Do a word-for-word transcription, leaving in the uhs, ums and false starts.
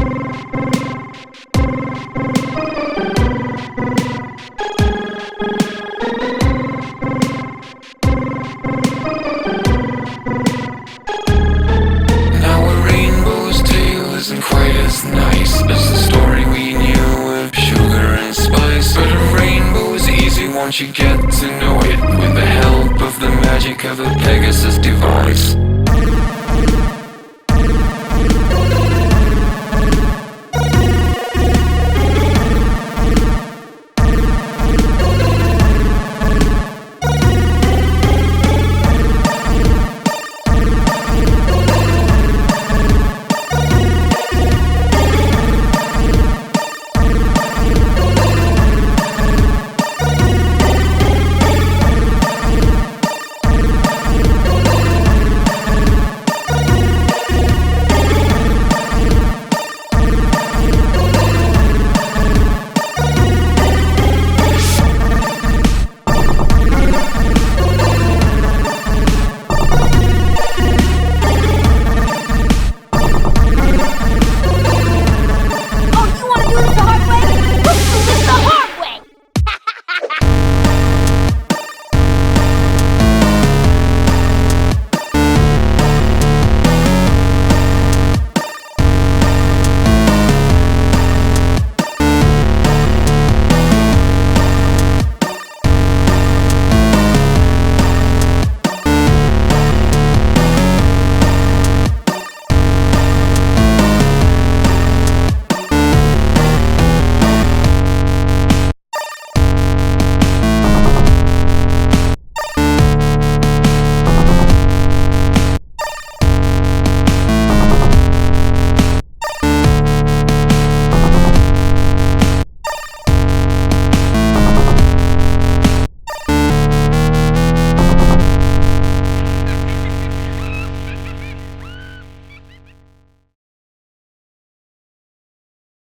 Now a rainbow's tale isn't quite as nice as the story we knew of sugar and spice. But a rainbow is easy once you get to know it, with the help of the magic of a Pegasus device.